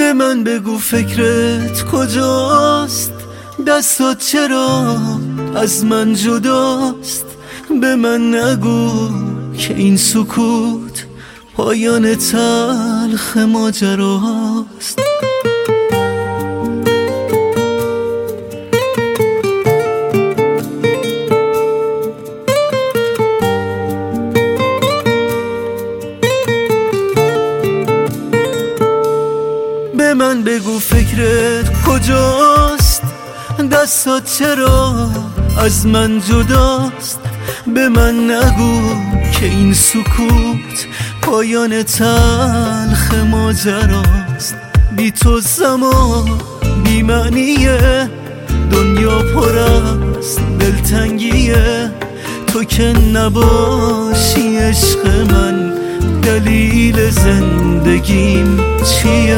به من بگو فکرت کجاست، دستات چرا از من جداست. به من نگو که این سکوت پایان تلخ ماجراست. به من بگو فکرت کجاست، دستات چرا از من جداست. به من نگو که این سکوت پایان تلخ ماجراست. بی تو زمان بی معنیه، دنیا پر از دلتنگیه. تو که نباشی عشق من، دلیل زندگیم چیه؟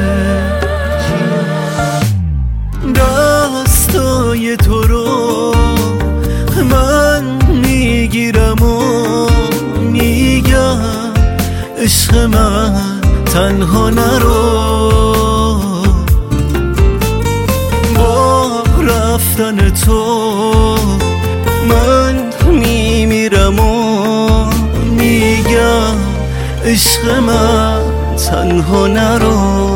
دستای تو رو من میگیرم و میگم عشق من تنها نرو. با رفتن تو من میمیرم و میگم عشق من تنها نرو.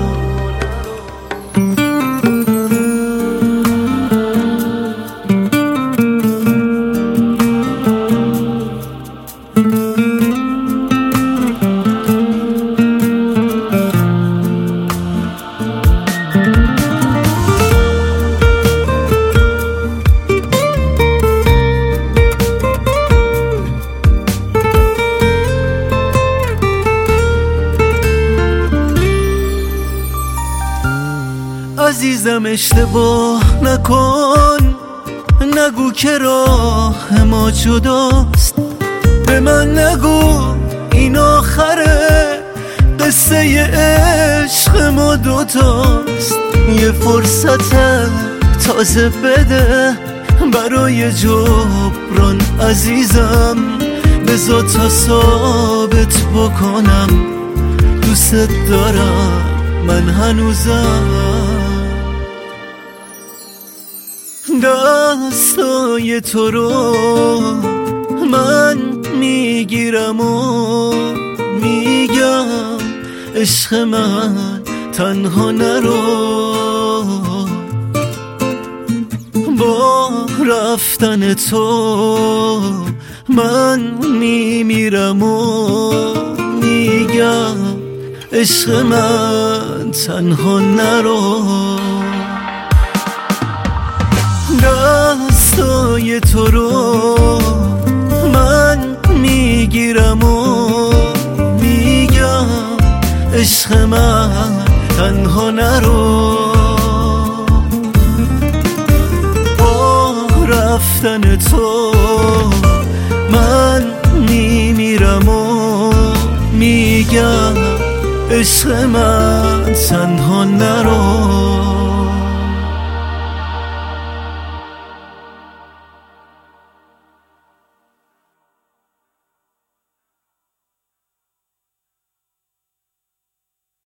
عزیزم اشتباه نکن، نگو که راه ما جداست. به من نگو این آخره قصه عشق ما دوتاست. یه فرصت تازه بده برای جبران عزیزم، بذار تا ثابت بکنم دوست دارم من هنوزم. دستای تو رو من میگیرم و میگم عشق من تنها نرو. با رفتن تو من میمیرم و میگم عشق من تنها نرو. دستای تو رو من میگیرم و میگم عشق من تنها نرو. با رفتن تو من میمیرم و میگم عشق من تنها نرو.